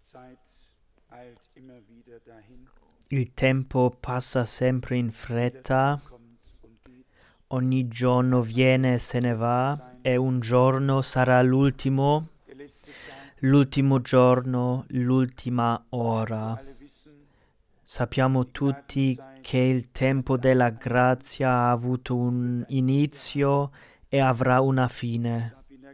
Il tempo passa sempre in fretta, ogni giorno viene e se ne va e un giorno sarà l'ultimo giorno, l'ultima ora. Sappiamo tutti che il tempo della grazia ha avuto un inizio e avrà una fine.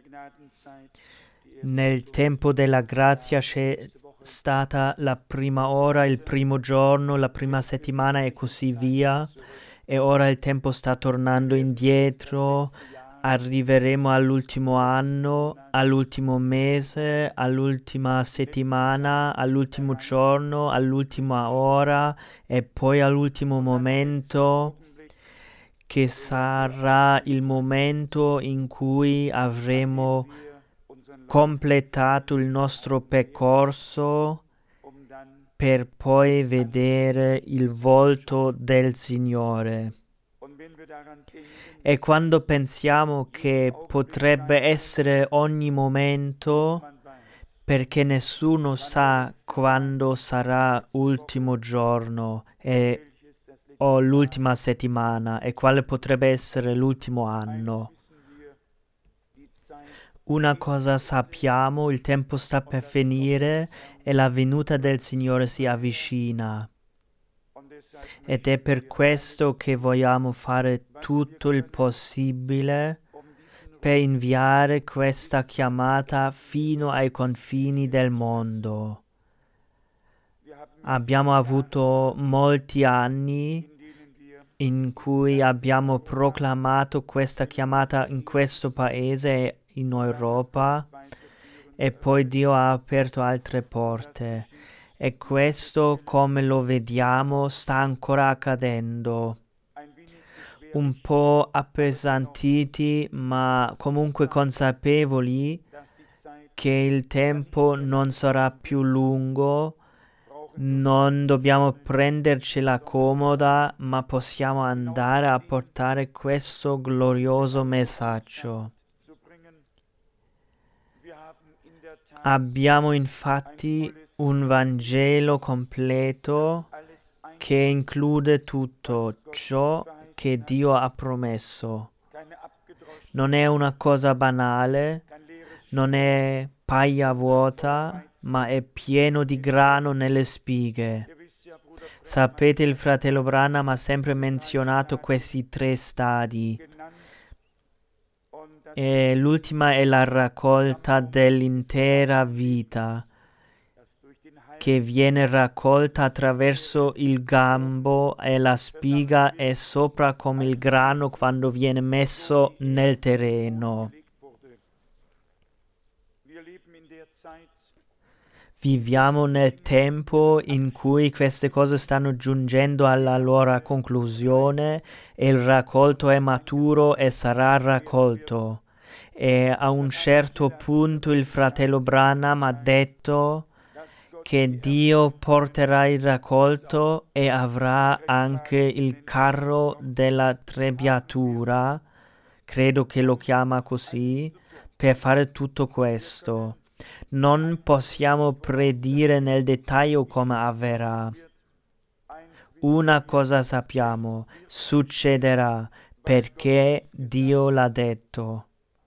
Nel tempo della grazia c'è stata la prima ora, il primo giorno, la prima settimana e così via. E ora il tempo sta tornando indietro. Arriveremo all'ultimo anno, all'ultimo mese, all'ultima settimana, all'ultimo giorno, all'ultima ora e poi all'ultimo momento, che sarà il momento in cui avremo completato il nostro percorso per poi vedere il volto del Signore. E quando pensiamo che potrebbe essere ogni momento, perché nessuno sa quando sarà l'ultimo giorno o l'ultima settimana e quale potrebbe essere l'ultimo anno. Una cosa sappiamo, il tempo sta per finire e la venuta del Signore si avvicina. Ed è per questo che vogliamo fare tutto il possibile per inviare questa chiamata fino ai confini del mondo. Abbiamo avuto molti anni in cui abbiamo proclamato questa chiamata in questo paese e in Europa e poi Dio ha aperto altre porte. E questo, come lo vediamo, sta ancora accadendo. Un po' appesantiti, ma comunque consapevoli che il tempo non sarà più lungo. Non dobbiamo prendercela comoda, ma possiamo andare a portare questo glorioso messaggio. Abbiamo infatti un Vangelo completo che include tutto ciò che Dio ha promesso. Non è una cosa banale, non è paglia vuota, ma è pieno di grano nelle spighe. Sapete, il fratello Branham ha sempre menzionato questi 3 stadi. E l'ultima è la raccolta dell'intera vita, che viene raccolta attraverso il gambo e la spiga e sopra come il grano quando viene messo nel terreno. Viviamo nel tempo in cui queste cose stanno giungendo alla loro conclusione e il raccolto è maturo e sarà raccolto. E a un certo punto il fratello Branham ha detto che Dio porterà il raccolto e avrà anche il carro della trebbiatura, credo che lo chiama così, per fare tutto questo. Non possiamo predire nel dettaglio come avverrà. Una cosa sappiamo, succederà perché Dio l'ha detto.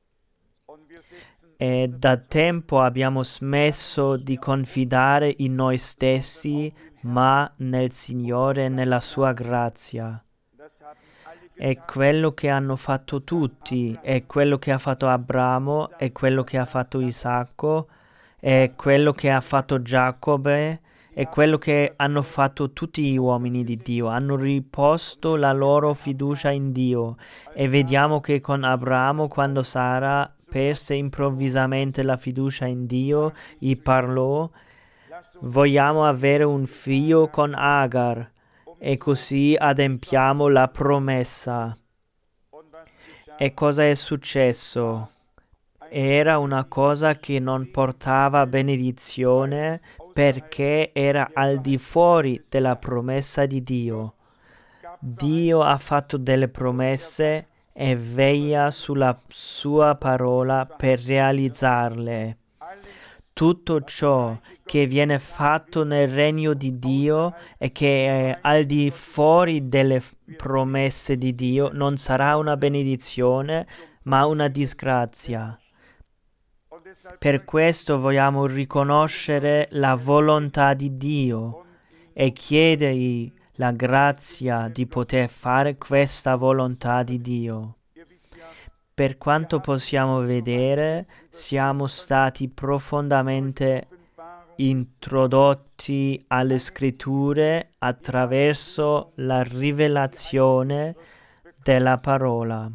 E da tempo abbiamo smesso di confidare in noi stessi, ma nel Signore e nella sua grazia. È quello che hanno fatto tutti, è quello che ha fatto Abramo, è quello che ha fatto Isacco, è quello che ha fatto Giacobbe, è quello che hanno fatto tutti gli uomini di Dio. Hanno riposto la loro fiducia in Dio. E vediamo che con Abramo, quando Sara perse improvvisamente la fiducia in Dio, gli parlò: vogliamo avere un figlio con Agar, e così adempiamo la promessa. E cosa è successo? Era una cosa che non portava benedizione perché era al di fuori della promessa di Dio. Dio ha fatto delle promesse e veglia sulla sua parola per realizzarle. tutto ciò che viene fatto nel regno di Dio e che è al di fuori delle promesse di Dio non sarà una benedizione, ma una disgrazia. Per questo vogliamo riconoscere la volontà di Dio e chiedergli la grazia di poter fare questa volontà di Dio. Per quanto possiamo vedere, siamo stati profondamente introdotti alle scritture attraverso la rivelazione della parola.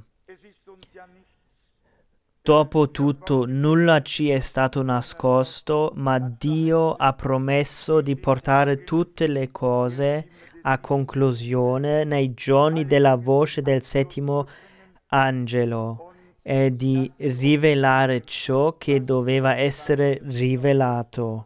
Dopotutto nulla ci è stato nascosto, ma Dio ha promesso di portare tutte le cose a conclusione nei giorni della voce del settimo angelo e di rivelare ciò che doveva essere rivelato.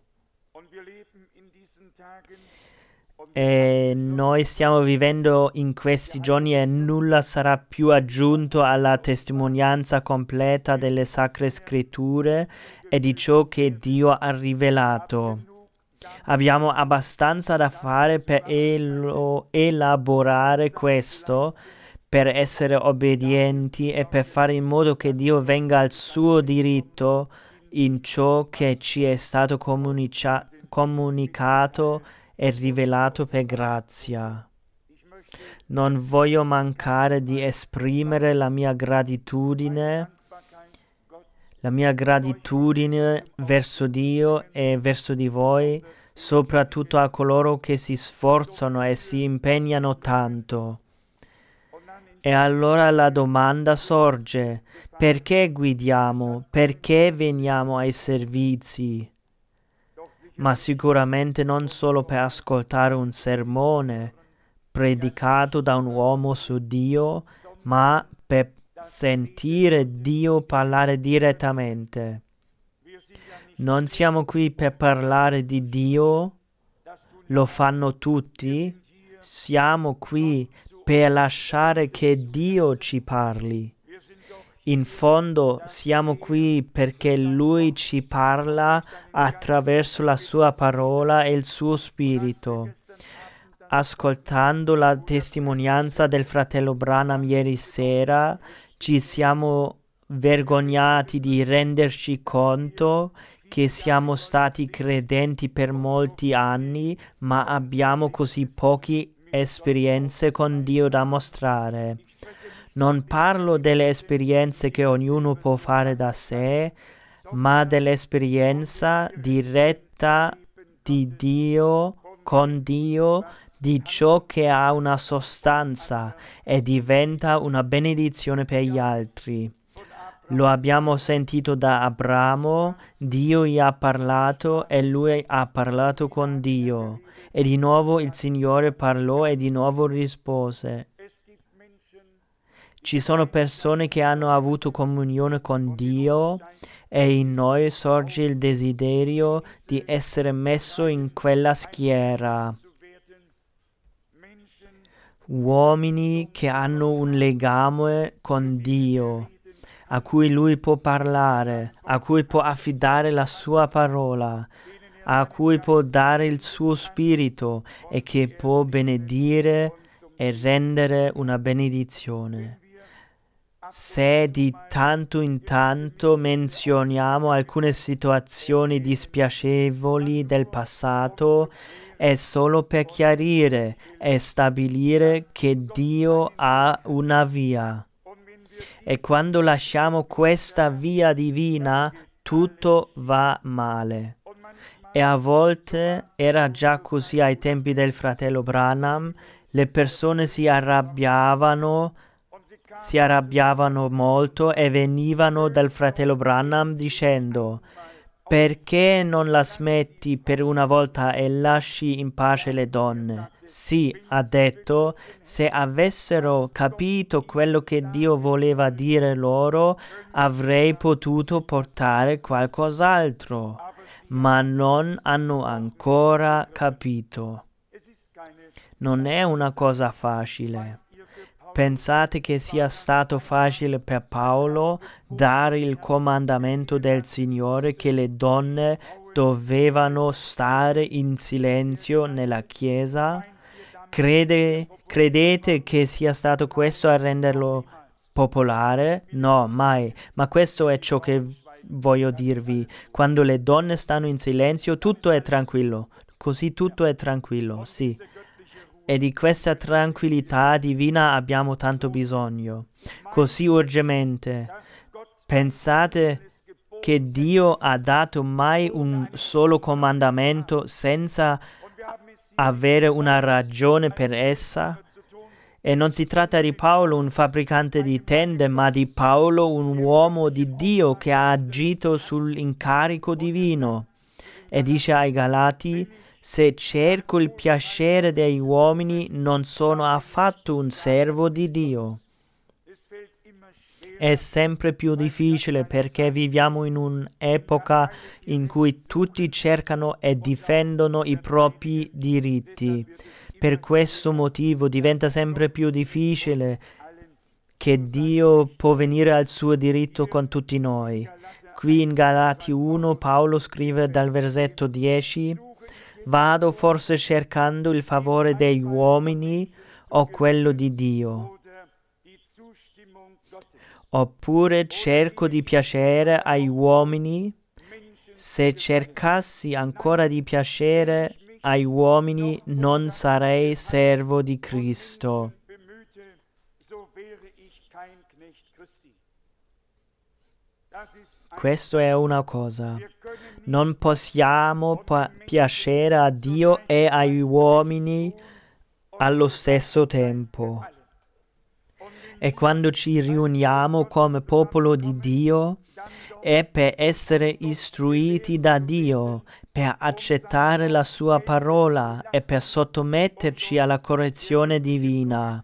E noi stiamo vivendo in questi giorni e nulla sarà più aggiunto alla testimonianza completa delle Sacre Scritture e di ciò che Dio ha rivelato. Abbiamo abbastanza da fare per elaborare questo, per essere obbedienti e per fare in modo che Dio venga al suo diritto in ciò che ci è stato comunicato e rivelato per grazia. Non voglio mancare di esprimere la mia gratitudine verso Dio e verso di voi, soprattutto a coloro che si sforzano e si impegnano tanto. E allora la domanda sorge: perché guidiamo? Perché veniamo ai servizi? Ma sicuramente non solo per ascoltare un sermone predicato da un uomo su Dio, ma per sentire Dio parlare direttamente. Non siamo qui per parlare di Dio, lo fanno tutti. Siamo qui per lasciare che Dio ci parli. In fondo siamo qui perché Lui ci parla attraverso la Sua parola e il Suo Spirito. Ascoltando la testimonianza del fratello Branham ieri sera, ci siamo vergognati di renderci conto che siamo stati credenti per molti anni, ma abbiamo così poche esperienze con Dio da mostrare. Non parlo delle esperienze che ognuno può fare da sé, ma dell'esperienza diretta di Dio, con Dio, di ciò che ha una sostanza e diventa una benedizione per gli altri. Lo abbiamo sentito da Abramo, Dio gli ha parlato e lui ha parlato con Dio. E di nuovo il Signore parlò e di nuovo rispose. Ci sono persone che hanno avuto comunione con Dio e in noi sorge il desiderio di essere messo in quella schiera. Uomini che hanno un legame con Dio, a cui Lui può parlare, a cui può affidare la Sua parola, a cui può dare il Suo Spirito e che può benedire e rendere una benedizione. Se di tanto in tanto menzioniamo alcune situazioni dispiacevoli del passato, è solo per chiarire e stabilire che Dio ha una via. E quando lasciamo questa via divina, tutto va male. E a volte era già così ai tempi del fratello Branham, le persone si arrabbiavano molto e venivano dal fratello Branham dicendo: perché non la smetti per una volta e lasci in pace le donne? Sì, ha detto, se avessero capito quello che Dio voleva dire loro, avrei potuto portare qualcos'altro, ma non hanno ancora capito. Non è una cosa facile. Pensate che sia stato facile per Paolo dare il comandamento del Signore che le donne dovevano stare in silenzio nella Chiesa? Credete che sia stato questo a renderlo popolare? No, mai. Ma questo è ciò che voglio dirvi. Quando le donne stanno in silenzio, tutto è tranquillo. Così tutto è tranquillo, sì. E di questa tranquillità divina abbiamo tanto bisogno, così urgentemente. Pensate che Dio ha dato mai un solo comandamento senza avere una ragione per essa? E non si tratta di Paolo, un fabbricante di tende, ma di Paolo, un uomo di Dio che ha agito sull'incarico divino. E dice ai Galati: se cerco il piacere degli uomini, non sono affatto un servo di Dio. È sempre più difficile perché viviamo in un'epoca in cui tutti cercano e difendono i propri diritti. Per questo motivo diventa sempre più difficile che Dio può venire al suo diritto con tutti noi. Qui in Galati 1 Paolo scrive dal versetto 10: vado forse cercando il favore degli uomini o quello di Dio? Oppure cerco di piacere agli uomini? Se cercassi ancora di piacere agli uomini, non sarei servo di Cristo. Questo è una cosa. Non possiamo piacere a Dio e agli uomini allo stesso tempo. E quando ci riuniamo come popolo di Dio è per essere istruiti da Dio, per accettare la sua parola e per sottometterci alla correzione divina.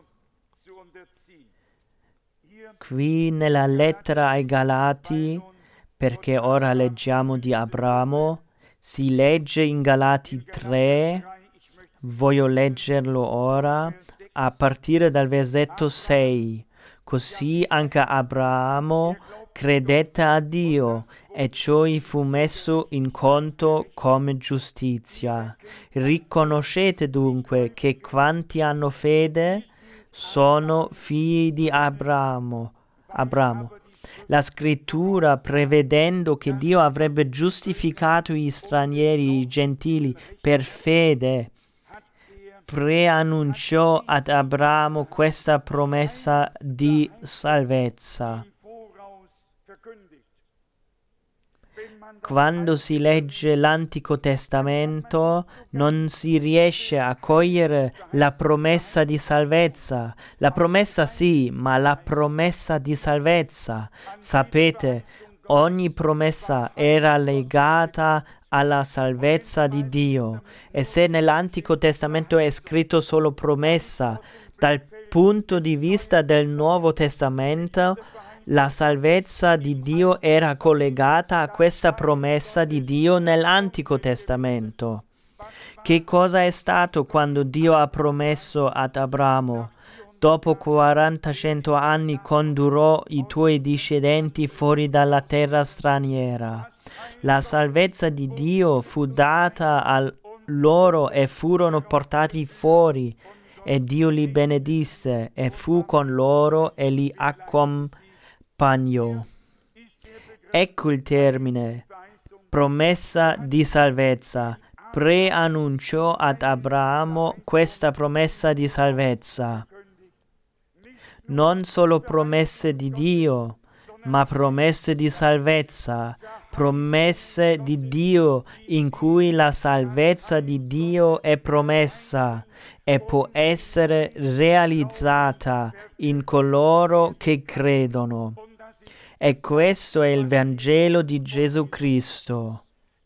Qui nella lettera ai Galati, perché ora leggiamo di Abramo, si legge in Galati 3, voglio leggerlo ora, a partire dal versetto 6. Così anche Abramo credette a Dio e ciò gli fu messo in conto come giustizia. Riconoscete dunque che quanti hanno fede sono figli di Abramo. La scrittura, prevedendo che Dio avrebbe giustificato gli stranieri, i gentili, per fede, preannunciò ad Abramo questa promessa di salvezza. Quando si legge l'Antico Testamento non si riesce a cogliere la promessa di salvezza. La promessa sì, ma la promessa di salvezza. Sapete, ogni promessa era legata alla salvezza di Dio. E se nell'Antico Testamento è scritto solo promessa, dal punto di vista del Nuovo Testamento, la salvezza di Dio era collegata a questa promessa di Dio nell'Antico Testamento. Che cosa è stato quando Dio ha promesso ad Abramo: dopo 400 anni condurrò i tuoi discendenti fuori dalla terra straniera? La salvezza di Dio fu data a loro e furono portati fuori, e Dio li benedisse e fu con loro e li accompagnò. Ecco il termine, promessa di salvezza. Preannunciò ad Abramo questa promessa di salvezza. Non solo promesse di Dio, ma promesse di salvezza, promesse di Dio in cui la salvezza di Dio è promessa e può essere realizzata in coloro che credono. E questo è il Vangelo di Gesù Cristo.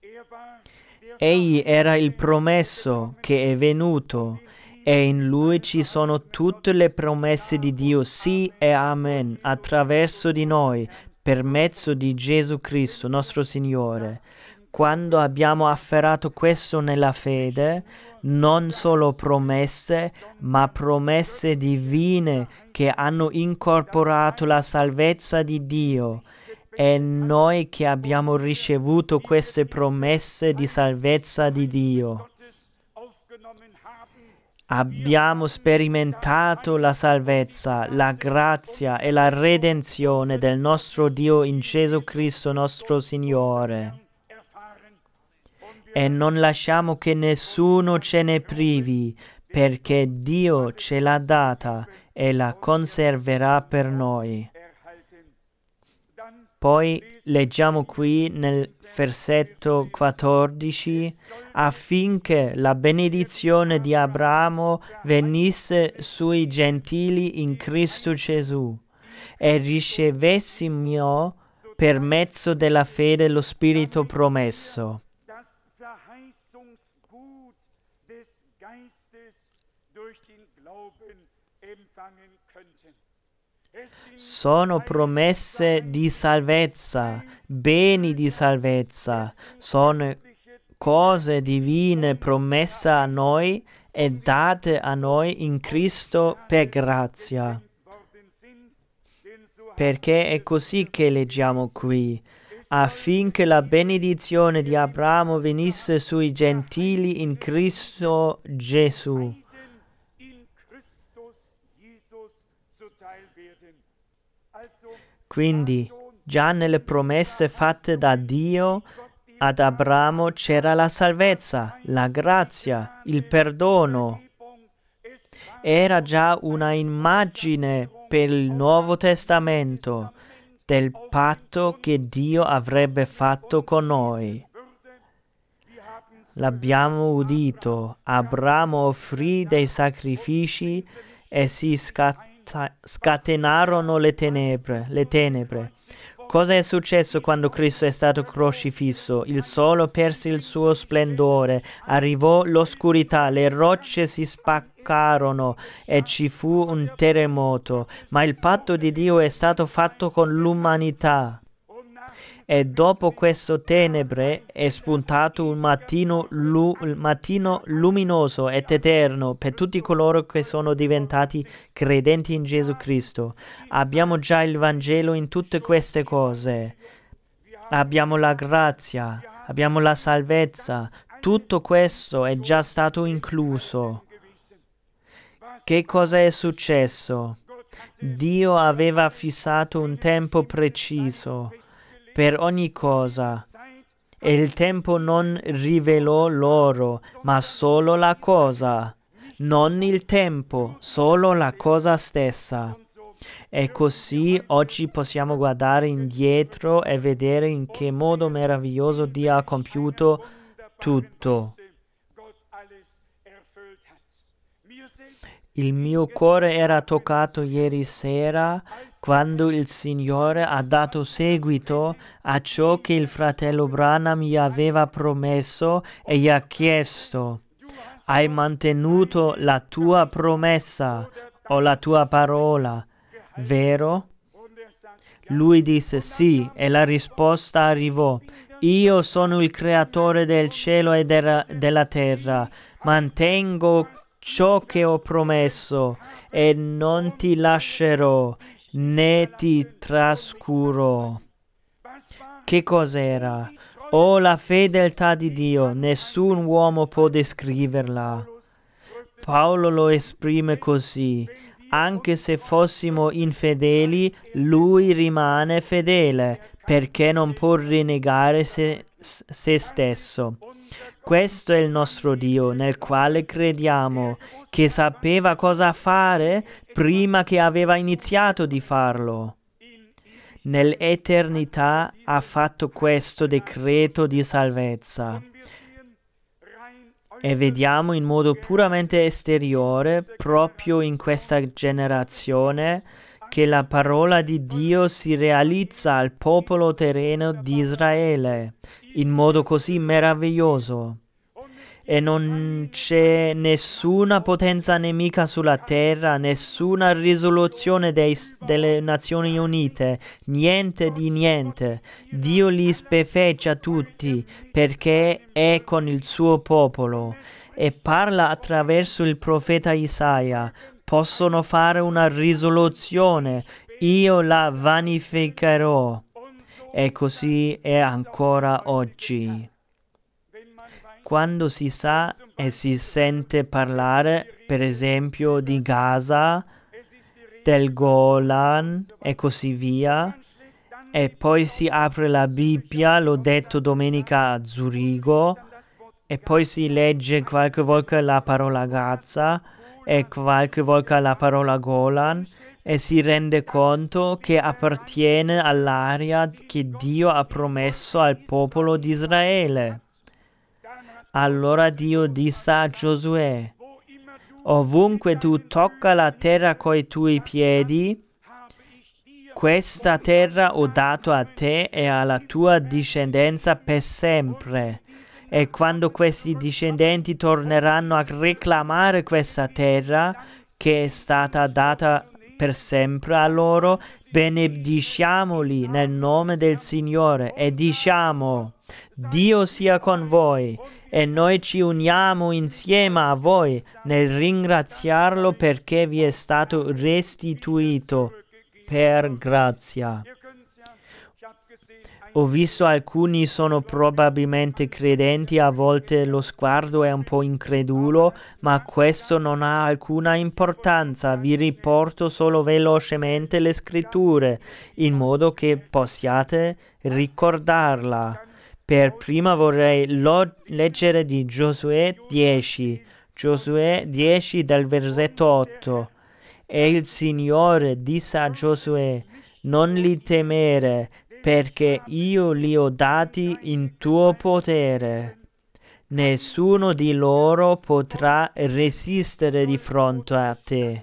Egli era il promesso che è venuto, e in Lui ci sono tutte le promesse di Dio, sì e amen, attraverso di noi, per mezzo di Gesù Cristo, nostro Signore. Quando abbiamo afferrato questo nella fede, non solo promesse, ma promesse divine che hanno incorporato la salvezza di Dio È noi che abbiamo ricevuto queste promesse di salvezza di Dio. Abbiamo sperimentato la salvezza, la grazia e la redenzione del nostro Dio in Gesù Cristo nostro Signore. E non lasciamo che nessuno ce ne privi, perché Dio ce l'ha data e la conserverà per noi. Poi leggiamo qui nel versetto 14, affinché la benedizione di Abramo venisse sui gentili in Cristo Gesù e ricevessimo per mezzo della fede lo Spirito promesso. Sono promesse di salvezza, beni di salvezza, sono cose divine promesse a noi e date a noi in Cristo per grazia. Perché è così che leggiamo qui, affinché la benedizione di Abramo venisse sui gentili in Cristo Gesù. Quindi, già nelle promesse fatte da Dio ad Abramo c'era la salvezza, la grazia, il perdono. Era già una immagine per il Nuovo Testamento del patto che Dio avrebbe fatto con noi. L'abbiamo udito, Abramo offrì dei sacrifici e si scatenarono le tenebre. Cosa è successo quando Cristo è stato crocifisso? Il sole perse il suo splendore, arrivò l'oscurità, le rocce si spaccarono e ci fu un terremoto. Ma il patto di Dio è stato fatto con l'umanità. E dopo questo tenebre è spuntato un mattino luminoso ed eterno per tutti coloro che sono diventati credenti in Gesù Cristo. Abbiamo già il Vangelo in tutte queste cose. Abbiamo la grazia, abbiamo la salvezza. Tutto questo è già stato incluso. Che cosa è successo? Dio aveva fissato un tempo preciso per ogni cosa, e il tempo non rivelò loro, ma solo la cosa, non il tempo, solo la cosa stessa. E così oggi possiamo guardare indietro e vedere in che modo meraviglioso Dio ha compiuto tutto. Il mio cuore era toccato ieri sera quando il Signore ha dato seguito a ciò che il fratello Branham gli aveva promesso e gli ha chiesto: hai mantenuto la tua promessa o la tua parola, vero? Lui disse sì, e la risposta arrivò: io sono il creatore del cielo e della terra, mantengo ciò che ho promesso e non ti lascerò né ti trascurò. Che cos'era? Oh, la fedeltà di Dio, nessun uomo può descriverla. Paolo lo esprime così: anche se fossimo infedeli, lui rimane fedele, perché non può rinnegare se stesso. Questo è il nostro Dio, nel quale crediamo, che sapeva cosa fare prima che aveva iniziato di farlo. Nell'eternità ha fatto questo decreto di salvezza. E vediamo in modo puramente esteriore, proprio in questa generazione, che la parola di Dio si realizza al popolo terreno di Israele in modo così meraviglioso. E non c'è nessuna potenza nemica sulla terra, nessuna risoluzione delle Nazioni Unite, niente di niente. Dio li spefeggia tutti perché è con il suo popolo e parla attraverso il profeta Isaia. Possono fare una risoluzione, io la vanificherò. e così è ancora oggi. Quando si sa e si sente parlare, per esempio, di Gaza, del Golan e così via, e poi si apre la Bibbia, l'ho detto domenica a Zurigo, e poi si legge qualche volta la parola Gaza e qualche volta la parola Golan, e si rende conto che appartiene all'area che Dio ha promesso al popolo di Israele. Allora Dio disse a Giosuè: ovunque tu tocca la terra coi tuoi piedi, questa terra ho dato a te e alla tua discendenza per sempre. E quando questi discendenti torneranno a reclamare questa terra che è stata data per sempre a loro, benediciamoli nel nome del Signore e diciamo: Dio sia con voi, e noi ci uniamo insieme a voi nel ringraziarlo perché vi è stato restituito per grazia. Ho visto alcuni sono probabilmente credenti, a volte lo sguardo è un po' incredulo, ma questo non ha alcuna importanza. Vi riporto solo velocemente le scritture, in modo che possiate ricordarla. Per prima vorrei leggere di Giosuè 10. Giosuè 10 dal versetto 8. E il Signore disse a Giosuè: non li temere, perché io li ho dati in tuo potere. Nessuno di loro potrà resistere di fronte a te.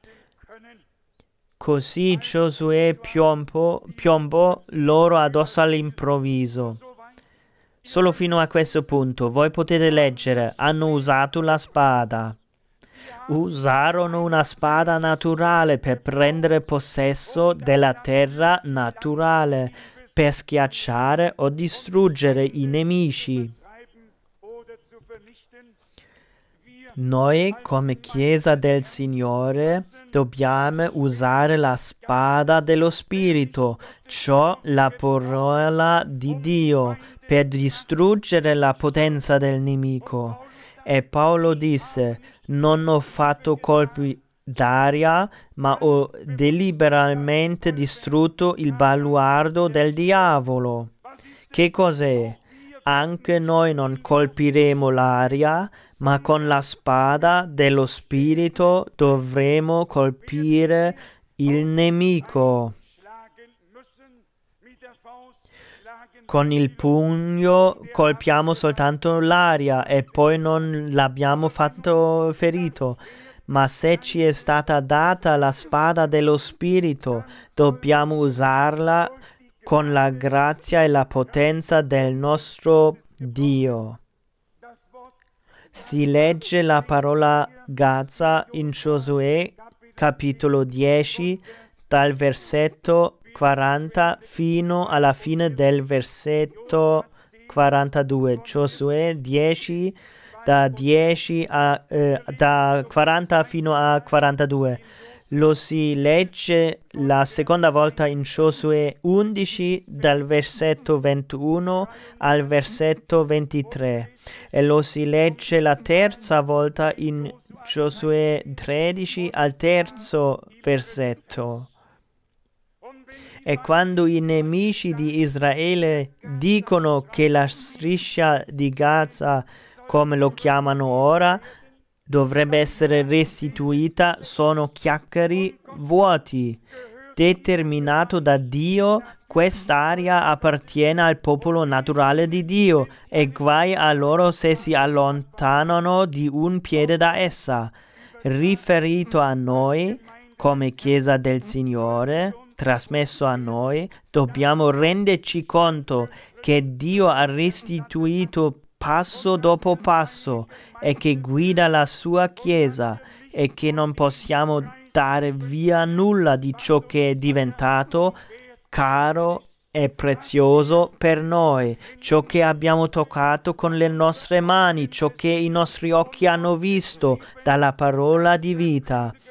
Così Giosuè piombò loro addosso all'improvviso. Solo fino a questo punto, voi potete leggere, hanno usato la spada. Usarono una spada naturale per prendere possesso della terra naturale, per schiacciare o distruggere i nemici. Noi, come Chiesa del Signore, dobbiamo usare la spada dello Spirito, cioè la parola di Dio, per distruggere la potenza del nemico. E Paolo disse: non ho fatto colpi d'aria, ma ho deliberatamente distrutto il baluardo del diavolo. Che cos'è? Anche noi non colpiremo l'aria, ma con la spada dello Spirito dovremo colpire il nemico. Con il pugno colpiamo soltanto l'aria e poi non l'abbiamo fatto ferito. Ma se ci è stata data la spada dello Spirito, dobbiamo usarla con la grazia e la potenza del nostro Dio. Si legge la parola Gaza in Giosuè, capitolo 10, dal versetto 40 fino alla fine del versetto 42. Giosuè 10, da 40 fino a 42. Lo si legge la seconda volta in Giosuè 11 dal versetto 21 al versetto 23 e lo si legge la terza volta in Giosuè 13 al terzo versetto. E quando i nemici di Israele dicono che la striscia di Gaza, come lo chiamano ora, dovrebbe essere restituita, sono chiacchiere vuoti. Determinato da Dio, quest'area appartiene al popolo naturale di Dio e guai a loro se si allontanano di un piede da essa. Riferito a noi, come Chiesa del Signore, trasmesso a noi, dobbiamo renderci conto che Dio ha restituito passo dopo passo e che guida la sua Chiesa e che non possiamo dare via nulla di ciò che è diventato caro e prezioso per noi, ciò che abbiamo toccato con le nostre mani, ciò che i nostri occhi hanno visto dalla parola di vita.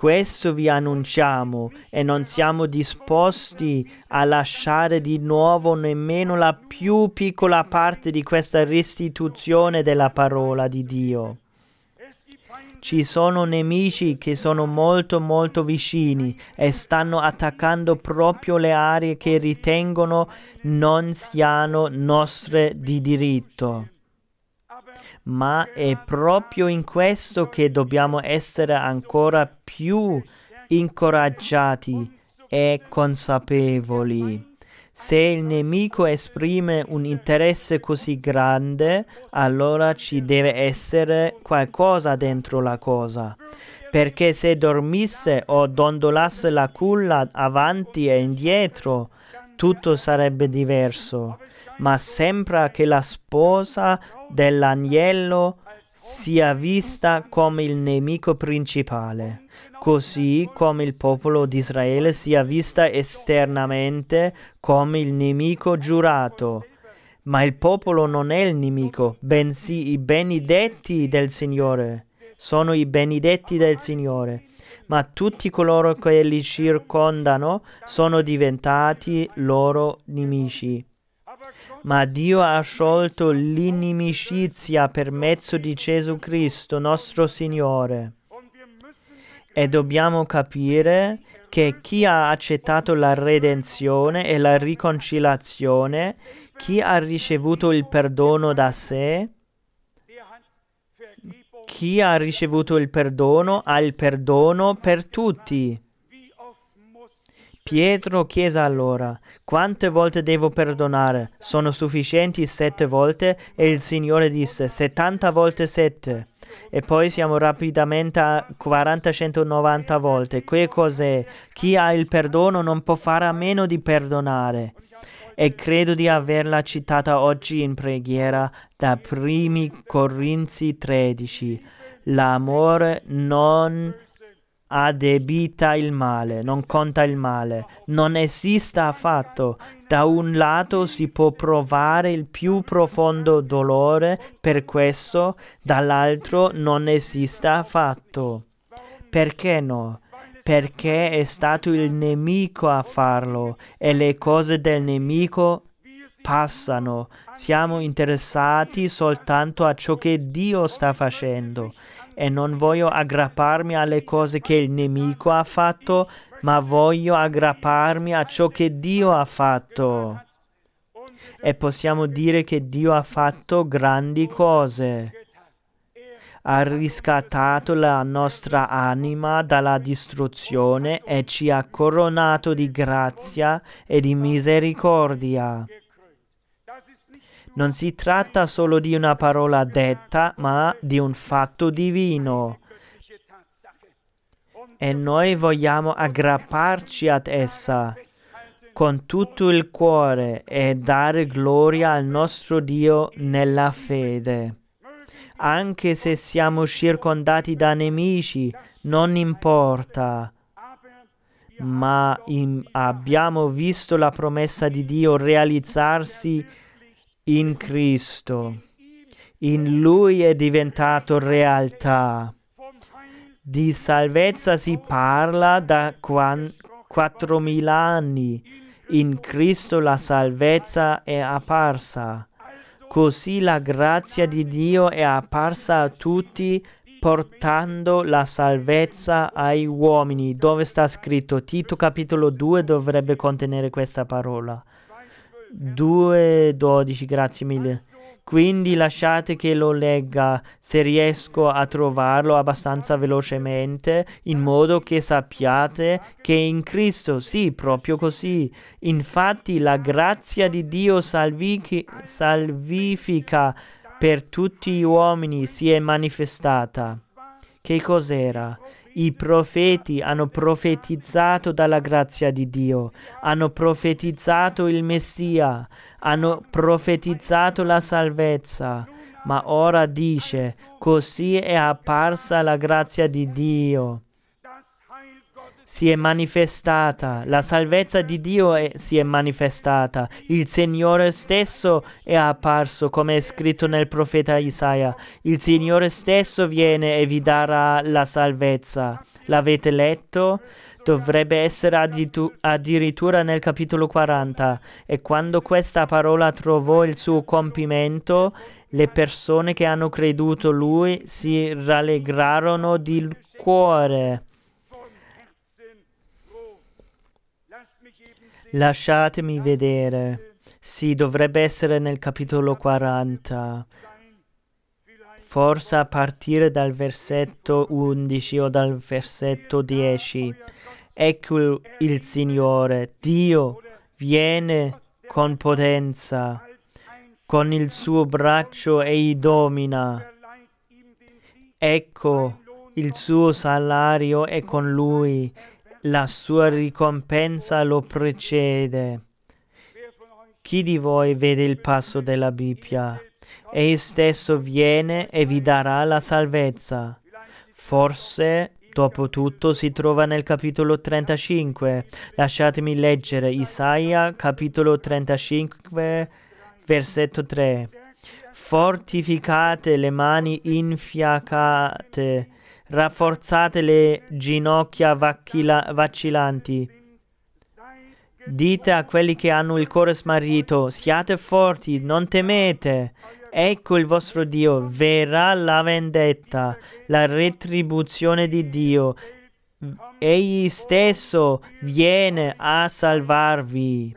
Questo vi annunciamo e non siamo disposti a lasciare di nuovo nemmeno la più piccola parte di questa restituzione della parola di Dio. Ci sono nemici che sono molto molto vicini e stanno attaccando proprio le aree che ritengono non siano nostre di diritto. Ma è proprio in questo che dobbiamo essere ancora più incoraggiati e consapevoli. Se il nemico esprime un interesse così grande, allora ci deve essere qualcosa dentro la cosa. Perché se dormisse o dondolasse la culla avanti e indietro, tutto sarebbe diverso. Ma sembra che la sposa dell'agnello sia vista come il nemico principale, così come il popolo di Israele sia vista esternamente come il nemico giurato. Ma il popolo non è il nemico, bensì i benedetti del Signore. Sono i benedetti del Signore. Ma tutti coloro che li circondano sono diventati loro nemici. Ma Dio ha sciolto l'inimicizia per mezzo di Gesù Cristo, nostro Signore. E dobbiamo capire che chi ha accettato la redenzione e la riconciliazione, chi ha ricevuto il perdono da sé, chi ha ricevuto il perdono ha il perdono per tutti. Pietro chiese allora: quante volte devo perdonare? Sono sufficienti 7 volte? E il Signore disse: 70 volte 7. E poi siamo rapidamente a 490 volte. Che cos'è? Chi ha il perdono non può fare a meno di perdonare. E credo di averla citata oggi in preghiera da Primi Corinzi 13. L'amore non addebita il male, non conta il male, non esiste affatto. Da un lato si può provare il più profondo dolore per questo, dall'altro non esiste affatto. Perché no? Perché è stato il nemico a farlo e le cose del nemico passano. Siamo interessati soltanto a ciò che Dio sta facendo. E non voglio aggrapparmi alle cose che il nemico ha fatto, ma voglio aggrapparmi a ciò che Dio ha fatto. E possiamo dire che Dio ha fatto grandi cose. Ha riscattato la nostra anima dalla distruzione e ci ha coronato di grazia e di misericordia. Non si tratta solo di una parola detta, ma di un fatto divino. E noi vogliamo aggrapparci ad essa con tutto il cuore e dare gloria al nostro Dio nella fede. Anche se siamo circondati da nemici, non importa. Ma abbiamo visto la promessa di Dio realizzarsi in Cristo. In Lui è diventato realtà. Di salvezza si parla da 4.000 anni. In Cristo la salvezza è apparsa. Così la grazia di Dio è apparsa a tutti, portando la salvezza ai uomini. Dove sta scritto? Tito capitolo 2 dovrebbe contenere questa parola. 2:12, grazie mille. Quindi lasciate che lo legga, se riesco a trovarlo abbastanza velocemente, in modo che sappiate che in Cristo, sì, proprio così. Infatti la grazia di Dio salvifica per tutti gli uomini si è manifestata. Che cos'era? I profeti hanno profetizzato dalla grazia di Dio, hanno profetizzato il Messia, hanno profetizzato la salvezza, ma ora dice: così è apparsa la grazia di Dio. si è manifestata, la salvezza di Dio si è manifestata, il Signore stesso è apparso, come è scritto nel profeta Isaia. Il Signore stesso viene e vi darà la salvezza. L'avete letto? Dovrebbe essere addirittura nel capitolo 40. E quando questa parola trovò il suo compimento, le persone che hanno creduto Lui si rallegrarono di cuore. Lasciatemi vedere. Sì, dovrebbe essere nel capitolo 40. Forse a partire dal versetto 11 o dal versetto 10. Ecco il Signore, Dio, viene con potenza, con il suo braccio e domina. Ecco, il suo salario è con lui, la sua ricompensa lo precede. Chi di voi vede il passo della Bibbia? Egli stesso viene e vi darà la salvezza. Forse, dopo tutto, si trova nel capitolo 35. Lasciatemi leggere Isaia, capitolo 35, versetto 3. Fortificate le mani infiaccate, rafforzate le ginocchia vacillanti. Dite a quelli che hanno il cuore smarrito, siate forti, non temete. Ecco il vostro Dio, verrà la vendetta, la retribuzione di Dio. Egli stesso viene a salvarvi.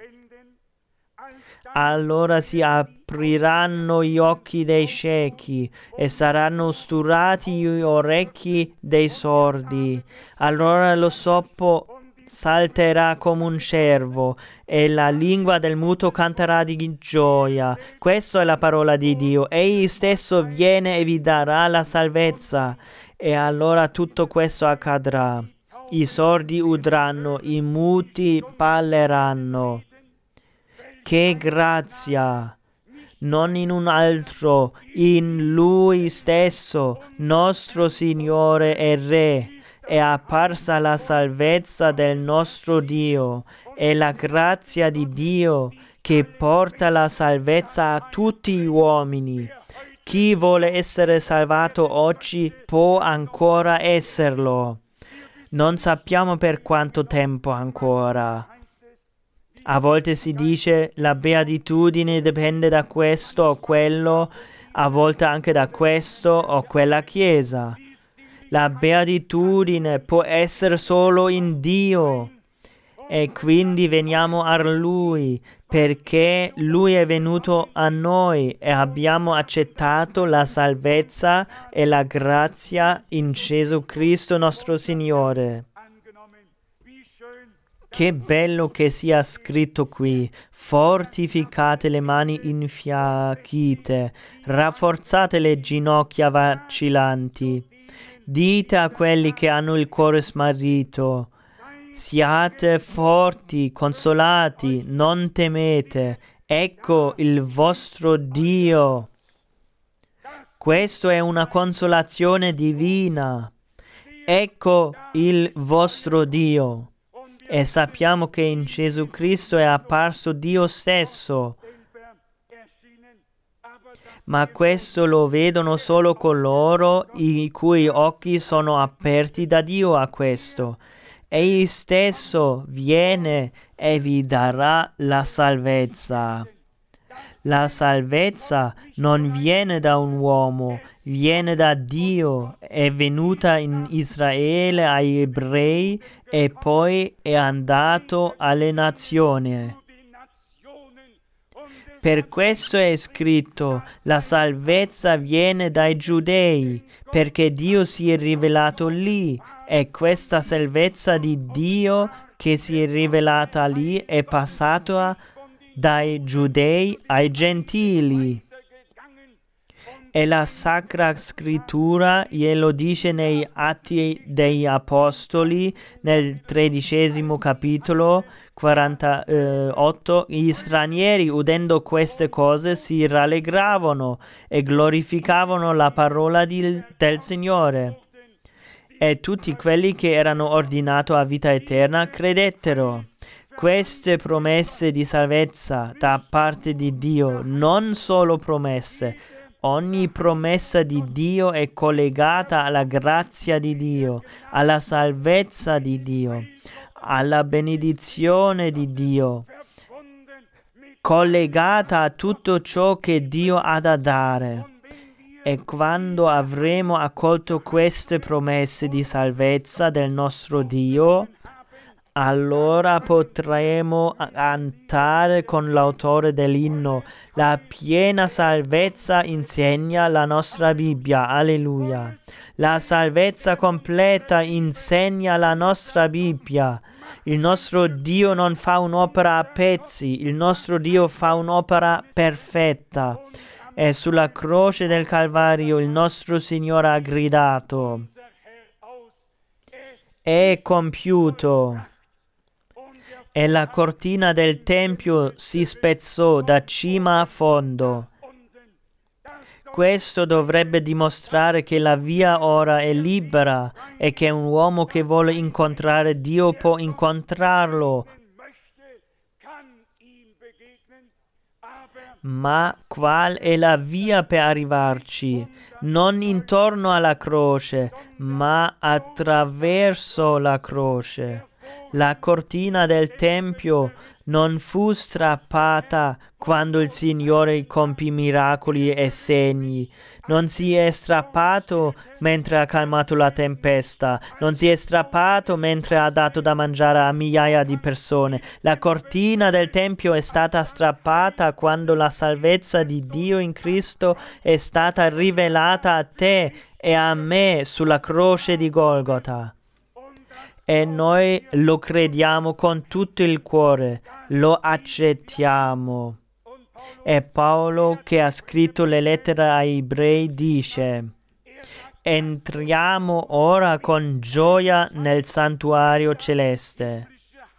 Allora si apriranno gli occhi dei ciechi e saranno sturati gli orecchi dei sordi. Allora lo zoppo salterà come un cervo e la lingua del muto canterà di gioia. Questa è la parola di Dio. Egli stesso viene e vi darà la salvezza. E allora tutto questo accadrà. I sordi udranno, i muti parleranno. Che grazia! Non in un altro, in Lui stesso, nostro Signore e Re. È apparsa la salvezza del nostro Dio e la grazia di Dio che porta la salvezza a tutti gli uomini. Chi vuole essere salvato oggi può ancora esserlo. Non sappiamo per quanto tempo ancora. A volte si dice la beatitudine dipende da questo o quello, a volte anche da questo o quella chiesa. La beatitudine può essere solo in Dio e quindi veniamo a Lui perché Lui è venuto a noi e abbiamo accettato la salvezza e la grazia in Gesù Cristo nostro Signore. Che bello che sia scritto qui, fortificate le mani infiacchite, rafforzate le ginocchia vacillanti. Dite a quelli che hanno il cuore smarrito, siate forti, consolati, non temete, ecco il vostro Dio. Questa è una consolazione divina. Ecco il vostro Dio. E sappiamo che in Gesù Cristo è apparso Dio stesso. Ma questo lo vedono solo coloro i cui occhi sono aperti da Dio a questo. Egli stesso viene e vi darà la salvezza. La salvezza non viene da un uomo, viene da Dio, è venuta in Israele agli ebrei e poi è andato alle nazioni. Per questo è scritto, la salvezza viene dai giudei, perché Dio si è rivelato lì, e questa salvezza di Dio che si è rivelata lì è passata dai giudei ai gentili. E la Sacra Scrittura glielo dice nei Atti degli Apostoli, nel 13° capitolo 48, gli stranieri udendo queste cose si rallegravano e glorificavano la parola del Signore. e tutti quelli che erano ordinati a vita eterna credettero. Queste promesse di salvezza da parte di Dio, non solo promesse, ogni promessa di Dio è collegata alla grazia di Dio, alla salvezza di Dio, alla benedizione di Dio, collegata a tutto ciò che Dio ha da dare. E quando avremo accolto queste promesse di salvezza del nostro Dio, allora potremo cantare con l'autore dell'inno: la piena salvezza insegna la nostra Bibbia. Alleluia. La salvezza completa insegna la nostra Bibbia. Il nostro Dio non fa un'opera a pezzi, il nostro Dio fa un'opera perfetta. E sulla croce del Calvario il nostro Signore ha gridato: è compiuto. E la cortina del Tempio si spezzò da cima a fondo. Questo dovrebbe dimostrare che la via ora è libera e che un uomo che vuole incontrare Dio può incontrarlo. Ma qual è la via per arrivarci? Non intorno alla croce, ma attraverso la croce. La cortina del Tempio non fu strappata quando il Signore compì miracoli e segni. Non si è strappato mentre ha calmato la tempesta. Non si è strappato mentre ha dato da mangiare a migliaia di persone. La cortina del Tempio è stata strappata quando la salvezza di Dio in Cristo è stata rivelata a te e a me sulla croce di Golgota. E noi lo crediamo con tutto il cuore, lo accettiamo. E Paolo, che ha scritto le lettere ai Ebrei, dice: entriamo ora con gioia nel santuario celeste.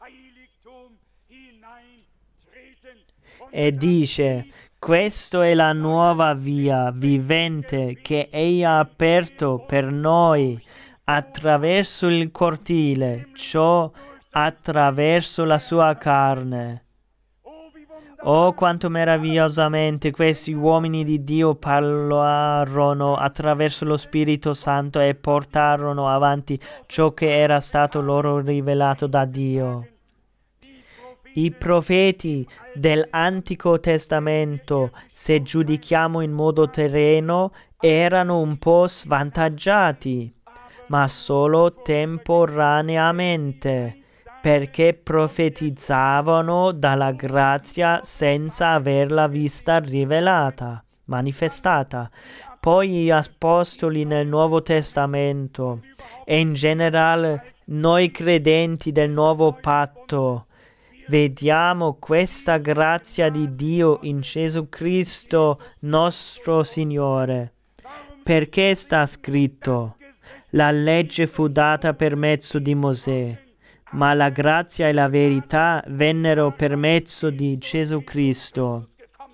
E dice: questa è la nuova via vivente che Egli ha aperto per noi attraverso il cortile, ciò attraverso la sua carne. Oh, quanto meravigliosamente questi uomini di Dio parlarono attraverso lo Spirito Santo e portarono avanti ciò che era stato loro rivelato da Dio. I profeti dell'Antico Testamento, se giudichiamo in modo terreno, erano un po' svantaggiati, ma solo temporaneamente, perché profetizzavano dalla grazia senza averla vista rivelata, manifestata. Poi gli apostoli nel Nuovo Testamento e in generale noi credenti del Nuovo Patto vediamo questa grazia di Dio in Gesù Cristo nostro Signore. Perché sta scritto: la legge fu data per mezzo di Mosè, ma la grazia e la verità vennero per mezzo di Gesù Cristo.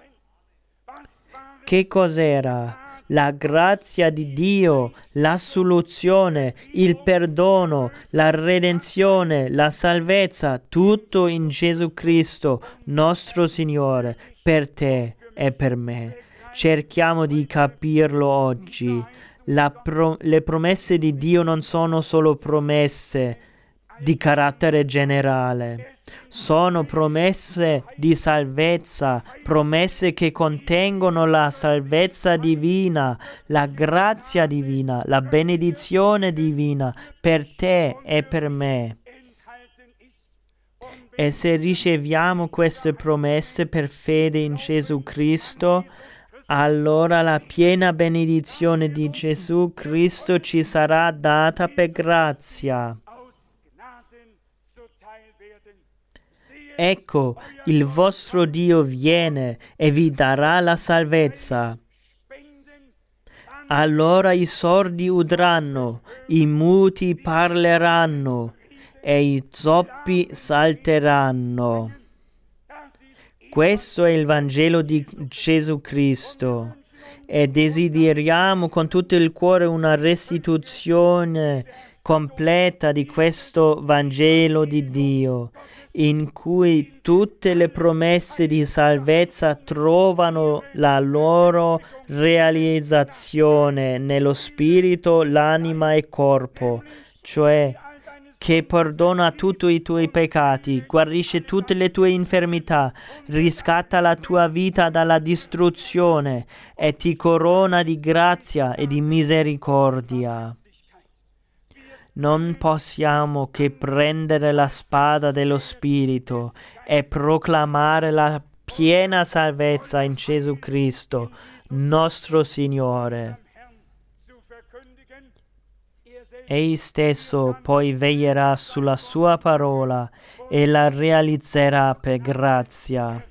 Che cos'era? La grazia di Dio, la soluzione, il perdono, la redenzione, la salvezza, tutto in Gesù Cristo, nostro Signore, per te e per me. Cerchiamo di capirlo oggi. Le promesse di Dio non sono solo promesse di carattere generale, sono promesse di salvezza, promesse che contengono la salvezza divina, la grazia divina, la benedizione divina per te e per me. E se riceviamo queste promesse per fede in Gesù Cristo, allora la piena benedizione di Gesù Cristo ci sarà data per grazia. Ecco, il vostro Dio viene e vi darà la salvezza. Allora i sordi udranno, i muti parleranno e i zoppi salteranno. Questo è il Vangelo di Gesù Cristo e desideriamo con tutto il cuore una restituzione completa di questo Vangelo di Dio, in cui tutte le promesse di salvezza trovano la loro realizzazione nello spirito, l'anima e corpo, cioè che perdona tutti i tuoi peccati, guarisce tutte le tue infermità, riscatta la tua vita dalla distruzione e ti corona di grazia e di misericordia. Non possiamo che prendere la spada dello Spirito e proclamare la piena salvezza in Gesù Cristo, nostro Signore. Egli stesso poi veglierà sulla sua parola e la realizzerà per grazia.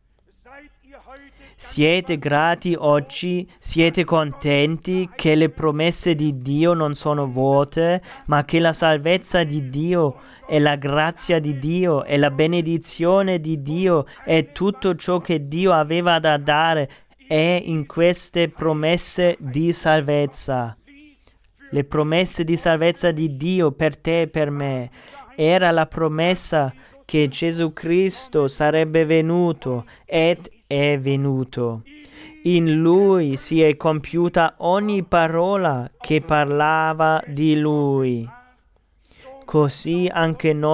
Siete grati oggi? Siete contenti che le promesse di Dio non sono vuote, ma che la salvezza di Dio e la grazia di Dio e la benedizione di Dio e tutto ciò che Dio aveva da dare è in queste promesse di salvezza. Le promesse di salvezza di Dio per te e per me. Era la promessa che Gesù Cristo sarebbe venuto ed è venuto. In Lui si è compiuta ogni parola che parlava di Lui. Così anche in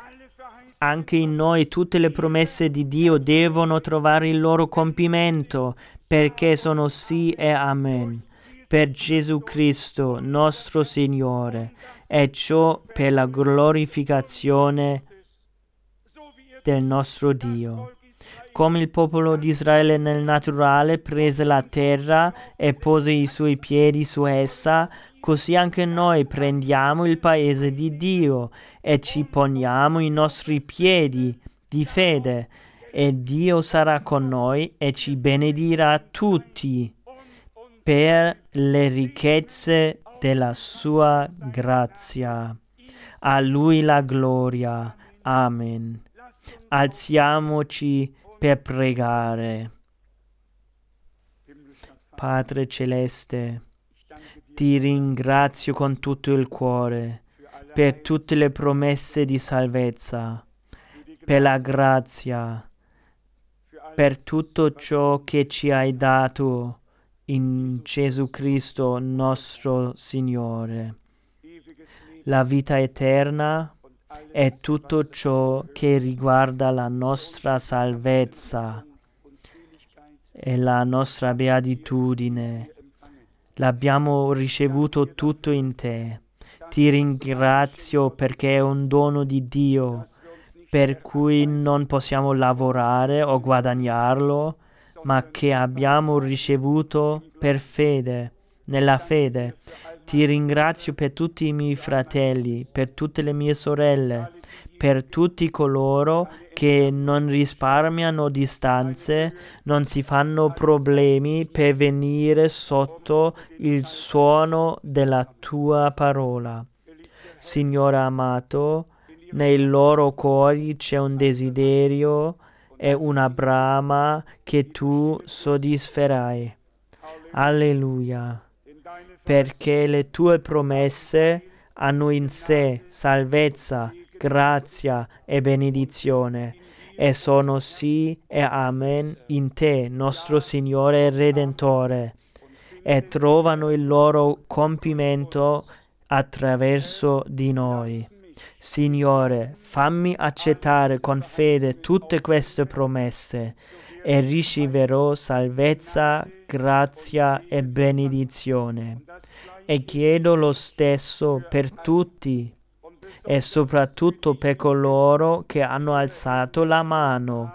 noi tutte le promesse di Dio devono trovare il loro compimento, perché sono sì e amen. Per Gesù Cristo, nostro Signore, e ciò per la glorificazione del nostro Dio. Come il popolo di Israele nel naturale prese la terra e pose i suoi piedi su essa, così anche noi prendiamo il paese di Dio e ci poniamo i nostri piedi di fede, e Dio sarà con noi e ci benedirà tutti per le ricchezze della sua grazia. A Lui la gloria. Amen. Alziamoci per pregare. Padre Celeste, ti ringrazio con tutto il cuore per tutte le promesse di salvezza, per la grazia, per tutto ciò che ci hai dato in Gesù Cristo nostro Signore. La vita eterna è tutto ciò che riguarda la nostra salvezza e la nostra beatitudine. L'abbiamo ricevuto tutto in te. Ti ringrazio perché è un dono di Dio, per cui non possiamo lavorare o guadagnarlo, ma che abbiamo ricevuto per fede, nella fede. Ti ringrazio per tutti i miei fratelli, per tutte le mie sorelle, per tutti coloro che non risparmiano distanze, non si fanno problemi per venire sotto il suono della tua parola. Signore amato, nei loro cuori c'è un desiderio e una brama che tu soddisferai. Alleluia. Perché le tue promesse hanno in sé salvezza, grazia e benedizione, e sono sì e amen in te, nostro Signore e Redentore, e trovano il loro compimento attraverso di noi. Signore, fammi accettare con fede tutte queste promesse e riceverò salvezza, grazia e benedizione. E chiedo lo stesso per tutti e soprattutto per coloro che hanno alzato la mano.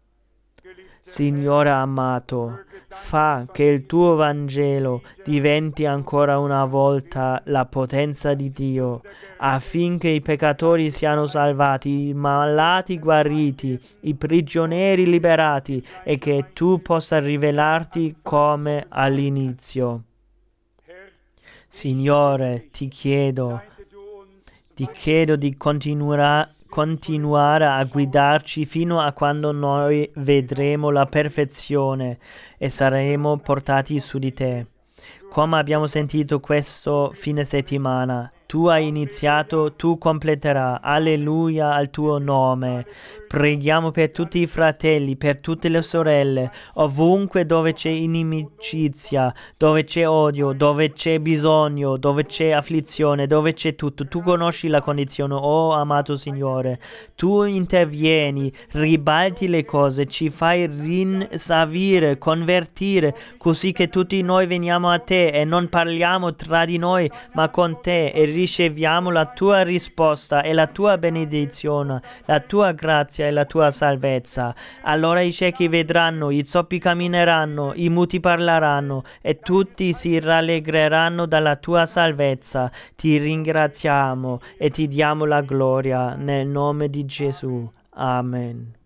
Signore amato, fa che il tuo Vangelo diventi ancora una volta la potenza di Dio, affinché i peccatori siano salvati, i malati guariti, i prigionieri liberati, e che tu possa rivelarti come all'inizio. Signore, ti chiedo di continuare a guidarci fino a quando noi vedremo la perfezione e saremo portati su di te. Come abbiamo sentito questo fine settimana, tu hai iniziato, tu completerai. Alleluia al tuo nome. Preghiamo per tutti i fratelli, per tutte le sorelle, ovunque dove c'è inimicizia, dove c'è odio, dove c'è bisogno, dove c'è afflizione, dove c'è tutto. Tu conosci la condizione, oh amato Signore. Tu intervieni, ribalti le cose, ci fai rinsavire, convertire, così che tutti noi veniamo a te e non parliamo tra di noi, ma con te, e riceviamo la tua risposta e la tua benedizione, la tua grazia e la tua salvezza. Allora i ciechi vedranno, i zoppi cammineranno, i muti parleranno e tutti si rallegreranno dalla tua salvezza. Ti ringraziamo e ti diamo la gloria nel nome di Gesù. Amen.